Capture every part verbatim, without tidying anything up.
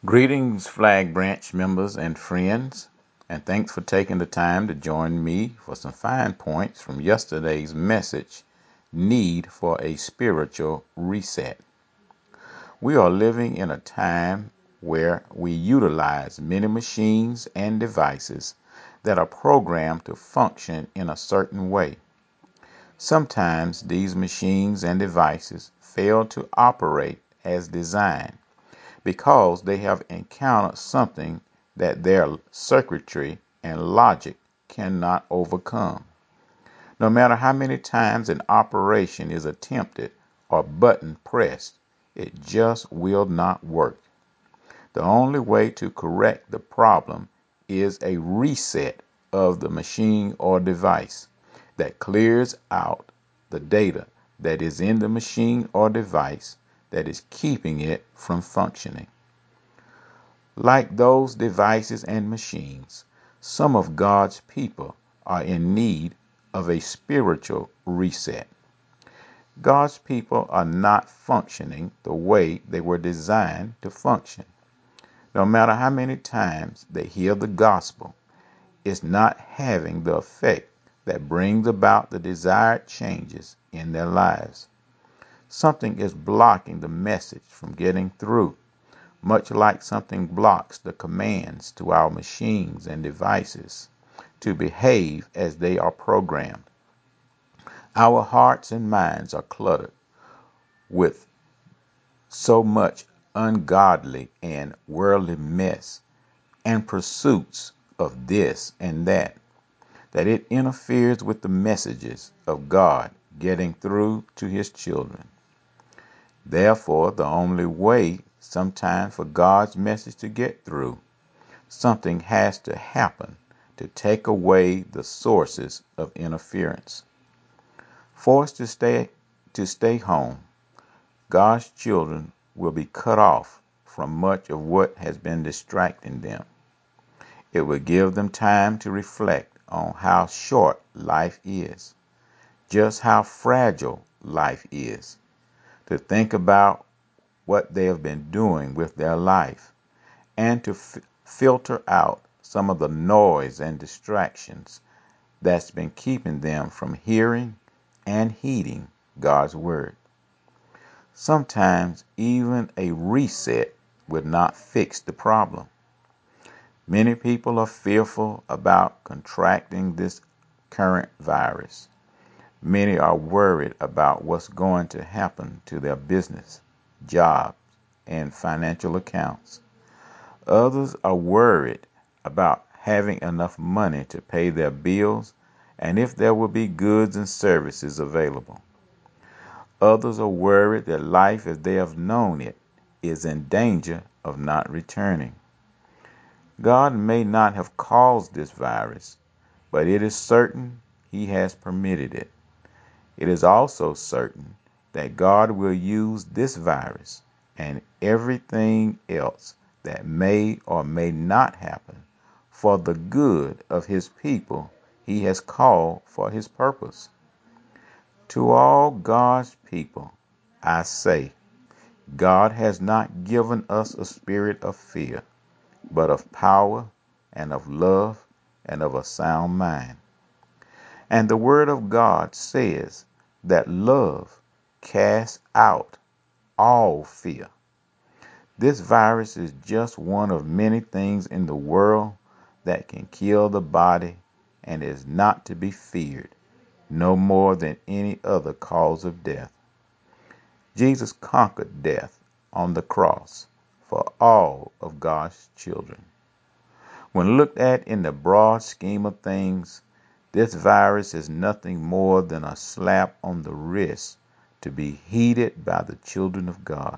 Greetings, Flag Branch members and friends, and thanks for taking the time to join me for some fine points from yesterday's message, Need for a Spiritual Reset. We are living in a time where we utilize many machines and devices that are programmed to function in a certain way. Sometimes these machines and devices fail to operate as designed because they have encountered something that their circuitry and logic cannot overcome. No matter how many times an operation is attempted or button pressed, it just will not work. The only way to correct the problem is a reset of the machine or device that clears out the data that is in the machine or device that is keeping it from functioning. Like those devices and machines, some of God's people are in need of a spiritual reset. God's people are not functioning the way they were designed to function. No matter how many times they hear the gospel, it's not having the effect that brings about the desired changes in their lives. Something is blocking the message from getting through, much like something blocks the commands to our machines and devices to behave as they are programmed. Our hearts and minds are cluttered with so much ungodly and worldly mess and pursuits of this and that that it interferes with the messages of God getting through to his children. Therefore, the only way sometimes for God's message to get through, something has to happen to take away the sources of interference. Forced to stay to stay home, God's children will be cut off from much of what has been distracting them. It will give them time to reflect on how short life is, just how fragile life is, to think about what they have been doing with their life, and to f- filter out some of the noise and distractions that's been keeping them from hearing and heeding God's word. Sometimes even a reset would not fix the problem. Many people are fearful about contracting this current virus. Many are worried about what's going to happen to their business, jobs, and financial accounts. Others are worried about having enough money to pay their bills and if there will be goods and services available. Others are worried that life as they have known it is in danger of not returning. God may not have caused this virus, but it is certain he has permitted it. It is also certain that God will use this virus and everything else that may or may not happen for the good of his people he has called for his purpose. To all God's people, I say, God has not given us a spirit of fear, but of power and of love and of a sound mind. And the word of God says that love casts out all fear. This virus is just one of many things in the world that can kill the body and is not to be feared, no more than any other cause of death. Jesus conquered death on the cross for all of God's children. When looked at in the broad scheme of things, this virus is nothing more than a slap on the wrist to be heeded by the children of God.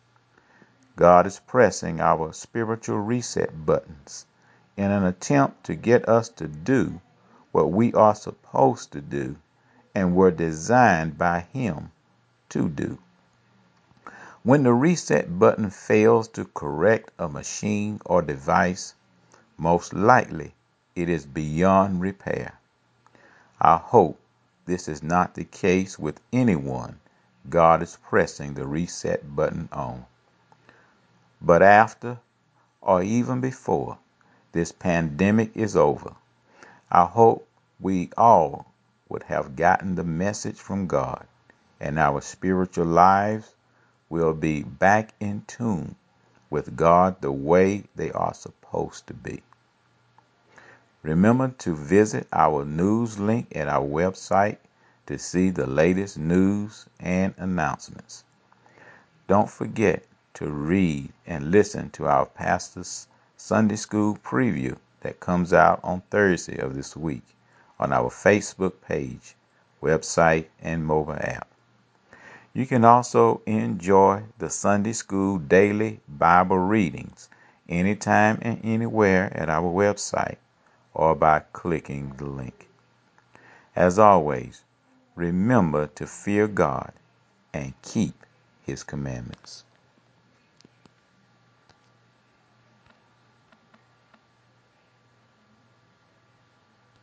God is pressing our spiritual reset buttons in an attempt to get us to do what we are supposed to do and were designed by Him to do. When the reset button fails to correct a machine or device, most likely it is beyond repair. I hope this is not the case with anyone God is pressing the reset button on. But after or even before this pandemic is over. I hope we all would have gotten the message from God, and our spiritual lives will be back in tune with God the way they are supposed to be. Remember to visit our news link at our website to see the latest news and announcements. Don't forget to read and listen to our pastor's Sunday School preview that comes out on Thursday of this week on our Facebook page, website, and mobile app. You can also enjoy the Sunday School daily Bible readings anytime and anywhere at our website or by clicking the link. As always, remember to fear God and keep His commandments.